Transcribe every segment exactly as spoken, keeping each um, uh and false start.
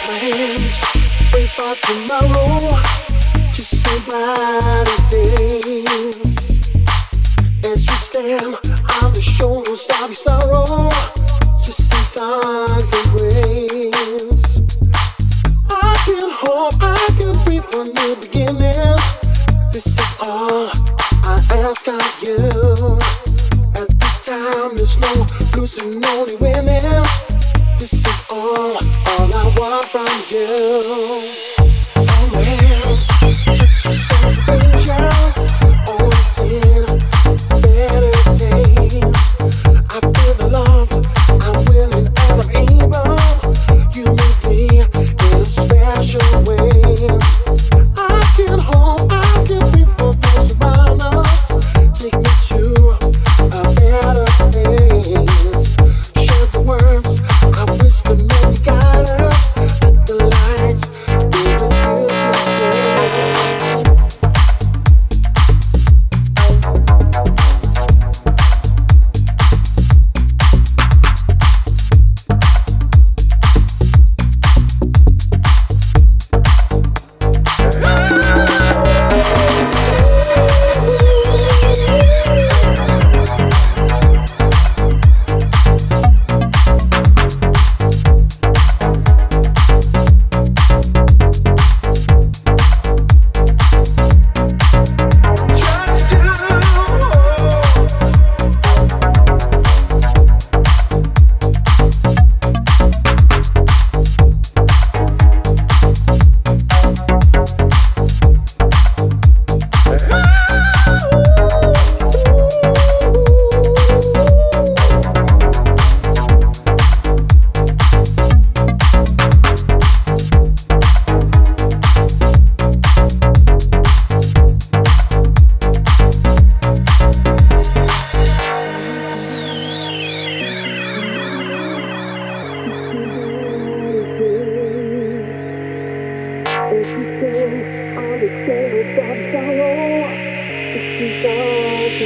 hands, wait for tomorrow to say brighter days. As we stand on the shoulders of your sorrow, to sing songs and praise. I can hope, I can breathe from the beginning. This is all I ask of you. At this time, there's no losing, only winning. This is all, all I want from you. Oh, hands, touch your soul's visions. Only seen better days. I feel the love, I'm willing and I'm able. You move me in a special way. I can hold, I can be for those around us. Take me to a better place. Share the words, I wish the many guidance. Let the lights be with you today.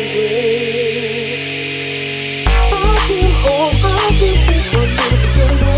I can hold, I can take my